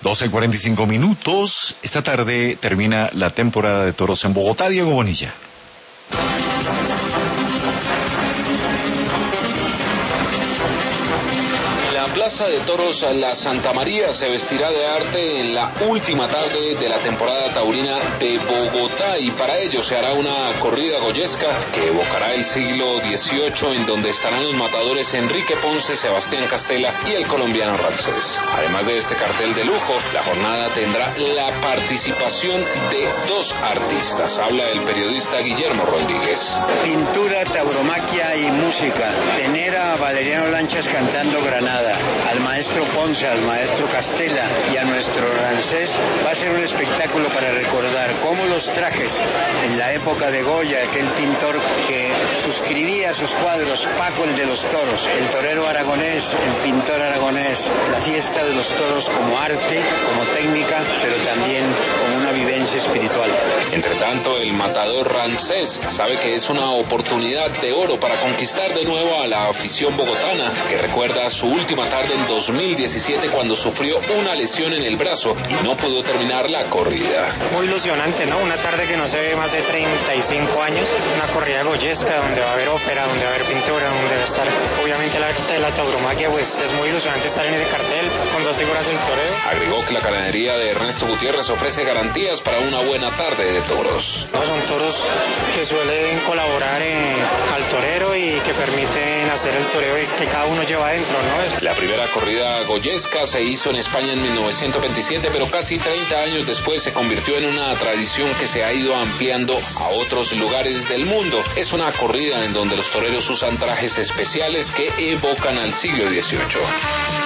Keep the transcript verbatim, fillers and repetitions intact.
doce cuarenta y cinco minutos. Esta tarde termina la temporada de toros en Bogotá. Diego Bonilla. La Plaza de Toros La Santa María se vestirá de arte en la última tarde de la temporada taurina de Bogotá, y para ello se hará una corrida goyesca que evocará el siglo dieciocho, en donde estarán los matadores Enrique Ponce, Sebastián Castela y el colombiano Ramsés. Además de este cartel de lujo, la jornada tendrá la participación de dos artistas. Habla el periodista Guillermo Rodríguez. Pintura, tauromaquia y música. Tener a Valeriano Lanchas cantando Granada, al maestro Ponce, al maestro Castela y a nuestro Ramsés, va a ser un espectáculo para recordar cómo los trajes en la época de Goya, aquel pintor que suscribía sus cuadros, Paco el de los toros, el torero aragonés, el pintor aragonés, la fiesta de los toros como arte, como técnica, pero también como una vivencia espiritual. Entre tanto, el matador Ramsés sabe que es una oportunidad de oro para conquistar de nuevo a la afición bogotana, que recuerda su última tarde en dos mil diecisiete, cuando sufrió una lesión en el brazo y no pudo terminar la corrida. Muy ilusionante, ¿no? Una tarde que no se ve más de treinta y cinco años, una corrida goyesca donde va a haber ópera, donde va a haber pintura, donde va a estar obviamente la arte de la tauromaquia. Pues es muy ilusionante estar en ese cartel con dos figuras del toreo. Agregó que la ganadería de Ernesto Gutiérrez ofrece garantías para una buena tarde de toros. No, son toros que suelen colaborar en, al torero y que permiten hacer el toreo que cada uno lleva adentro, ¿no? Es... La primera corrida goyesca se hizo en España en mil novecientos veintisiete, pero casi treinta años después se convirtió en una tradición que se ha ido ampliando a otros lugares del mundo. Es una corrida en donde los toreros usan trajes especiales que evocan al siglo dieciocho.